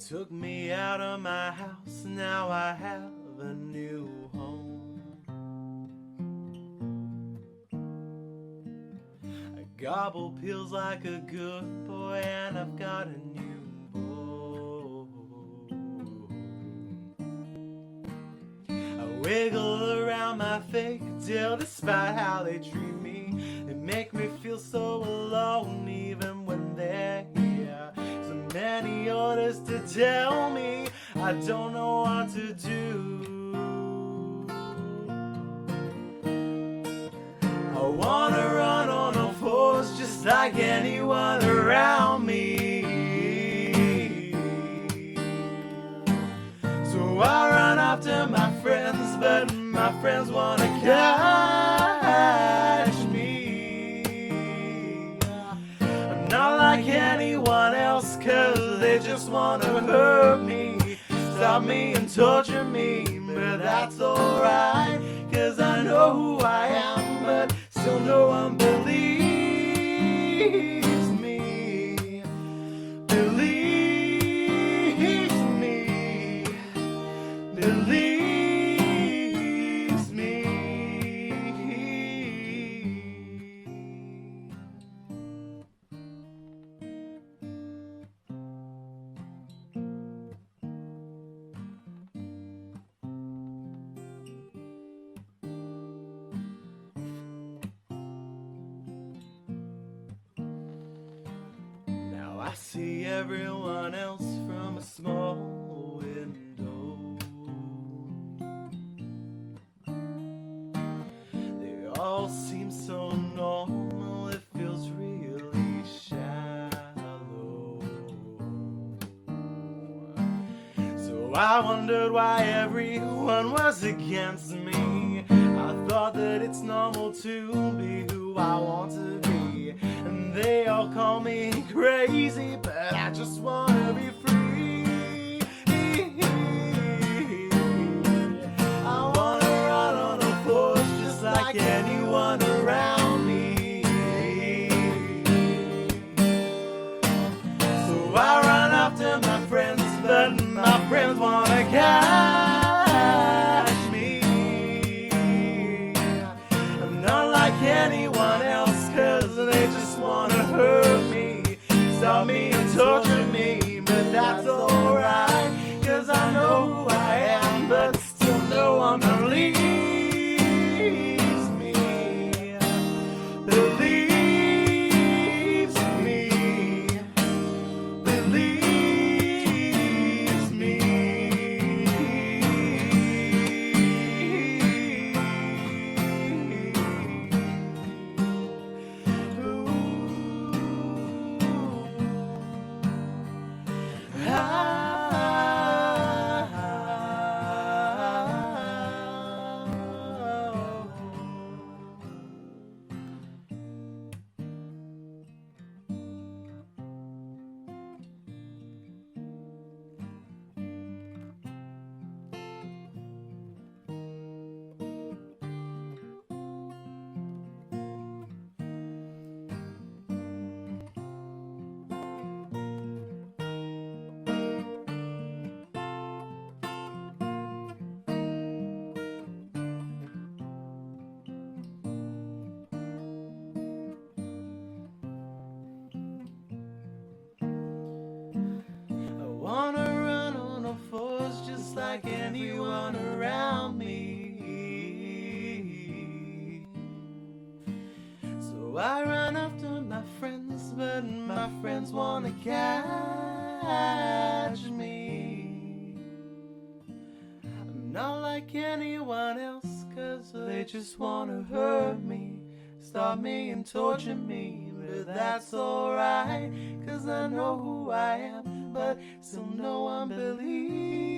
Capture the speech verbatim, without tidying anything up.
Took me out of my house, now I have a new home. I gobble pills like a good boy, and I've got a new bone. I wiggle around my fake tail despite how they treat me. They make me feel so alone even when they're here. So many orders to tell me I don't know what to do. I wanna run on all fours just like anyone around me. So I run after my friends, but my friends wanna catch me. I'm not like anyone else, cause they just wanna hurt me, stop me and torture me. But that's alright, cause I know who I am, but still no one believes me. Believes me. Believes me. I see everyone else from a small window. They all seem so normal, it feels really shallow. So I wondered why everyone was against me. I thought that it's normal to be who I want to be. And they all call me crazy, but I just wanna be free. I wanna run on the floors just like anyone around me. So I run after my friends, but my friends wanna catch me. I'm not like anyone else, cause they just wanna hurt me, stop me and torture me. But that's alright, cause I know who I am, but still no one believes me. Believes me. Believes me. Wanna run on all fours just like anyone around me. So I run after my friends, but my friends wanna catch me. I'm not like anyone else, cause they just wanna hurt me, stop me and torture me. But that's alright, cause I know who I am, but still no one believes.